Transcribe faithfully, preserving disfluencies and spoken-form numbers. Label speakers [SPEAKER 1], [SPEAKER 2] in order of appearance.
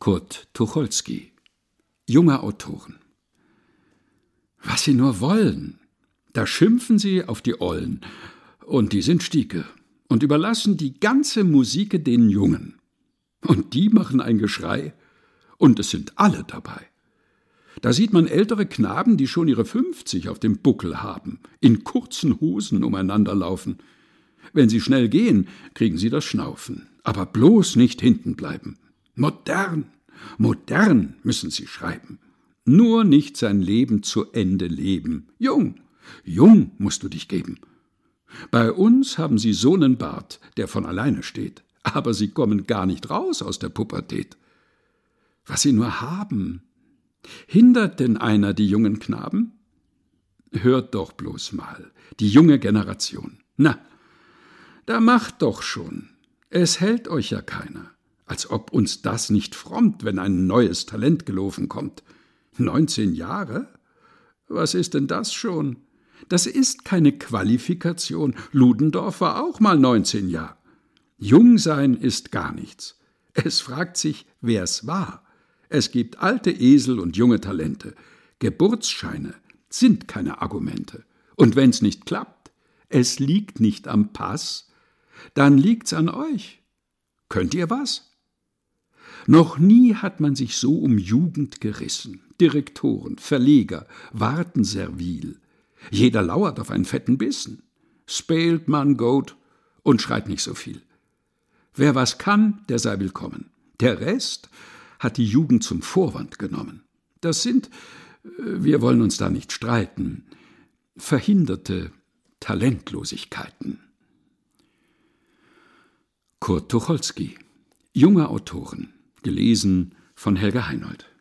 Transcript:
[SPEAKER 1] Kurt Tucholsky. Junge Autoren. Was sie nur wollen, da schimpfen sie auf die Ollen, und die sind Stieke, und überlassen die ganze Musike den Jungen. Und die machen ein Geschrei, und es sind alle dabei. Da sieht man ältere Knaben, die schon ihre fünfzig auf dem Buckel haben, in kurzen Hosen umeinander laufen. Wenn sie schnell gehen, kriegen sie das Schnaufen, aber bloß nicht hinten bleiben. Modern, modern müssen sie schreiben. Nur nicht sein Leben zu Ende leben. Jung, jung musst du dich geben. Bei uns haben sie so nen Bart, der von alleine steht, aber sie kommen gar nicht raus aus der Pubertät. Was sie nur haben, hindert denn einer die jungen Knaben? Hört doch bloß mal, die junge Generation. Na, da macht doch schon. Es hält euch ja keiner. Als ob uns das nicht frommt, wenn ein neues Talent gelaufen kommt. Neunzehn Jahre? Was ist denn das schon? Das ist keine Qualifikation. Ludendorff war auch mal neunzehn Jahre. Jung sein ist gar nichts. Es fragt sich, wer's war. Es gibt alte Esel und junge Talente. Geburtsscheine sind keine Argumente. Und wenn's nicht klappt, es liegt nicht am Pass, dann liegt's an euch. Könnt ihr was? Noch nie hat man sich so um Jugend gerissen. Direktoren, Verleger, warten servil. Jeder lauert auf einen fetten Bissen. Spält man Goat und schreit nicht so viel. Wer was kann, der sei willkommen. Der Rest hat die Jugend zum Vorwand genommen. Das sind, wir wollen uns da nicht streiten, verhinderte Talentlosigkeiten. Kurt Tucholsky. Junge Autoren. Gelesen von Helga Heinold.